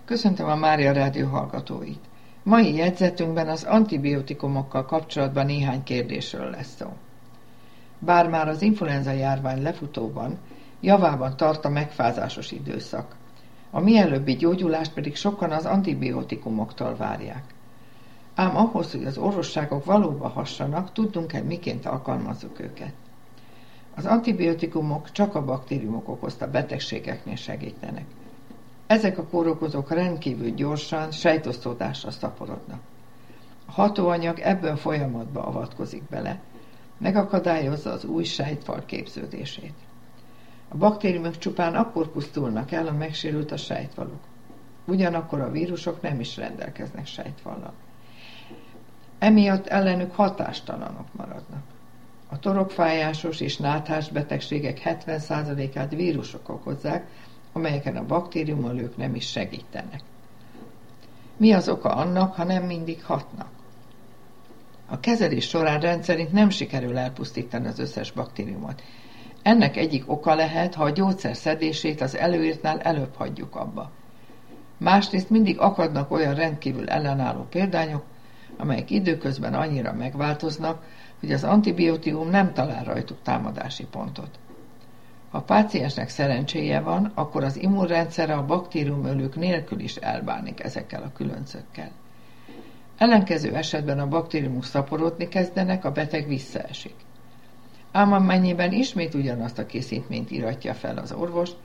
Köszöntöm a Mária Rádió hallgatóit. Mai jegyzetünkben az antibiotikumokkal kapcsolatban néhány kérdésről lesz szó. Bár már az influenza járvány lefutóban, javában tart a megfázásos időszak. A mielőbbi gyógyulást pedig sokan az antibiotikumoktól várják. Ám ahhoz, hogy az orvosságok valóban hassanak, tudnunk-e, miként alkalmazzuk őket. Az antibiotikumok csak a baktériumok okozta betegségeknél segítenek. Ezek a kórokozók rendkívül gyorsan, sejtosztódásra szaporodnak. A hatóanyag ebben folyamatba avatkozik bele, megakadályozza az új sejtfal képződését. A baktériumok csupán akkor pusztulnak el, ha megsérült a sejtfaluk. Ugyanakkor a vírusok nem is rendelkeznek sejtfallal. Emiatt ellenük hatástalanok maradnak. A torokfájásos és náthás betegségek 70%-át vírusok okozzák, amelyeken a baktériumölők nem is segítenek. Mi az oka annak, ha nem mindig hatnak? A kezelés során rendszerint nem sikerül elpusztítani az összes baktériumot. Ennek egyik oka lehet, ha a gyógyszer szedését az előírtnál előbb hagyjuk abba. Másrészt mindig akadnak olyan rendkívül ellenálló példányok, amelyek időközben annyira megváltoznak, hogy az antibiotikum nem talál rajtuk támadási pontot. Ha a páciensnek szerencséje van, akkor az immunrendszere a baktériumölők nélkül is elbánik ezekkel a különcökkel. Ellenkező esetben a baktériumok szaporodni kezdenek, a beteg visszaesik. Ám amennyiben ismét ugyanazt a készítményt írja fel az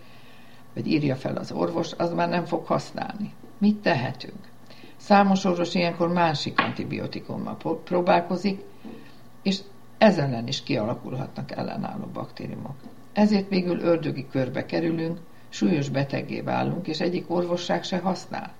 orvos, az már nem fog használni. Mit tehetünk? Számos orvos ilyenkor másik antibiotikummal próbálkozik, és ez ellen is kialakulhatnak ellenálló baktériumok. Ezért végül ördögi körbe kerülünk, súlyos beteggé válunk, és egyik orvosság se használ.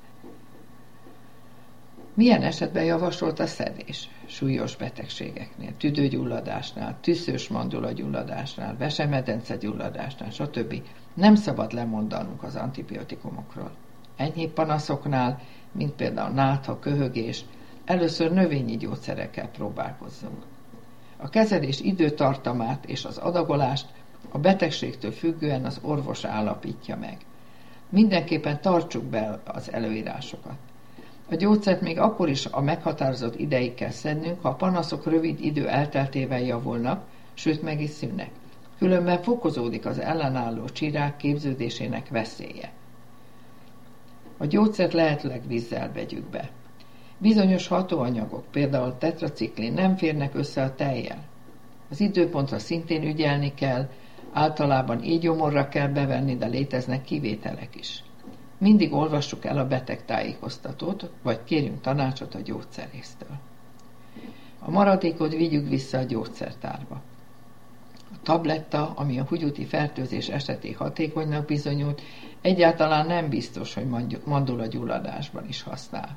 Milyen esetben javasolt a szedés? Súlyos betegségeknél, tüdőgyulladásnál, tüszős mandulagyulladásnál, vesemedence-gyulladásnál, stb. Nem szabad lemondanunk az antibiotikumokról. Enyhébb panaszoknál, mint például nátha, köhögés, először növényi gyógyszerekkel próbálkozzunk. A kezelés időtartamát és az adagolást a betegségtől függően az orvos állapítja meg. Mindenképpen tartsuk be az előírásokat. A gyógyszert még akkor is a meghatározott ideig kell szednünk, ha a panaszok rövid idő elteltével javulnak, sőt meg is szűnnek. Különben fokozódik az ellenálló csirák képződésének veszélye. A gyógyszert lehetőleg vízzel vegyük be. Bizonyos hatóanyagok, például a tetraciklin nem férnek össze a tejjel. Az időpontra szintén ügyelni kell, általában éjgyomorra kell bevenni, de léteznek kivételek is. Mindig olvassuk el a betegtájékoztatót, vagy kérjünk tanácsot a gyógyszerésztől. A maradékot vigyük vissza a gyógyszertárba. A tabletta, ami a húgyúti fertőzés esetén hatékonynak bizonyult, egyáltalán nem biztos, hogy mandulagyulladásban is használ.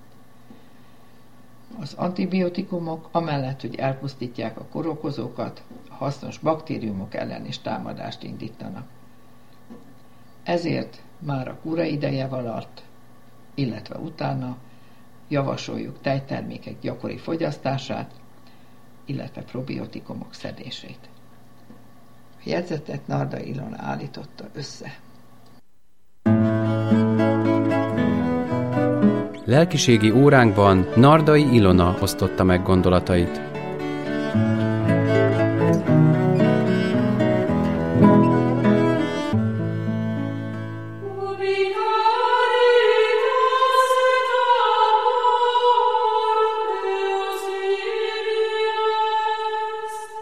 Az antibiotikumok amellett, hogy elpusztítják a kórokozókat, a hasznos baktériumok ellen is támadást indítanak. Ezért már a kúra ideje alatt, illetve utána javasoljuk tejtermékek gyakori fogyasztását, illetve probiotikumok szedését. A jegyzetet Nardai Ilona állította össze. Lelkiségi óránkban Nardai Ilona osztotta meg gondolatait.